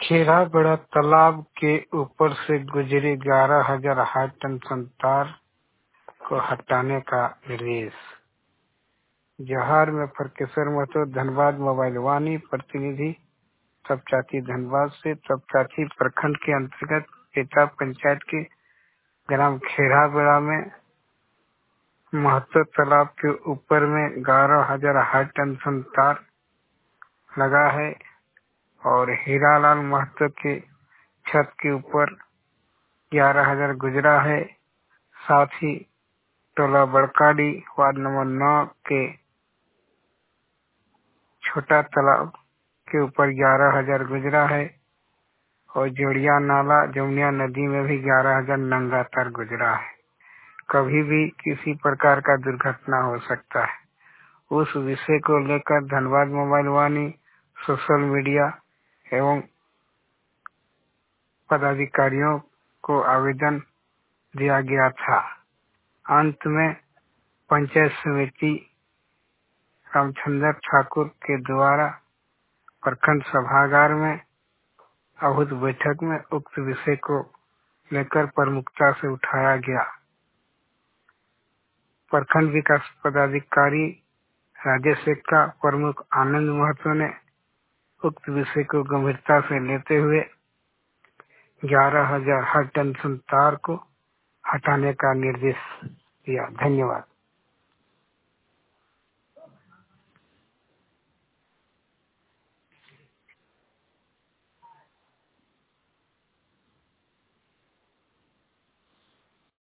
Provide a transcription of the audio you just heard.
खेरा बड़ा तालाब के ऊपर से गुजरे 11,000 टन संतार को हटाने का निर्देश। जोहार में फरकेश्वर महतो, धनबाद मोबाइल वाणी प्रतिनिधि तपचाची धनबाद से। तपचाची प्रखंड के अंतर्गत पेटा पंचायत के ग्राम खेराबड़ा में महतो तालाब के ऊपर में 11,000 टन संतार लगा है और हीरालाल महतो के छत के ऊपर 11,000 गुजरा है। साथ ही टोला बड़काडी वार्ड नंबर 9 के छोटा तालाब के ऊपर 11,000 गुजरा है और जोड़िया नाला जमुनिया नदी में भी 11,000 नंगा तार गुजरा है। कभी भी किसी प्रकार का दुर्घटना हो सकता है। उस विषय को लेकर Dhanbad mobile Vaani social media एवं पदाधिकारियों को आवेदन दिया गया था। अंत में पंचायत समिति रामचंद्र ठाकुर के द्वारा प्रखंड सभागार में आहूत बैठक में उक्त विषय को लेकर प्रमुखता से उठाया गया। प्रखंड विकास पदाधिकारी राजेश एक्का, प्रमुख आनंद महतो ने उक्त विषय को गंभीरता से लेते हुए 11,000 टन संतार को हटाने का निर्देश दिया। धन्यवाद।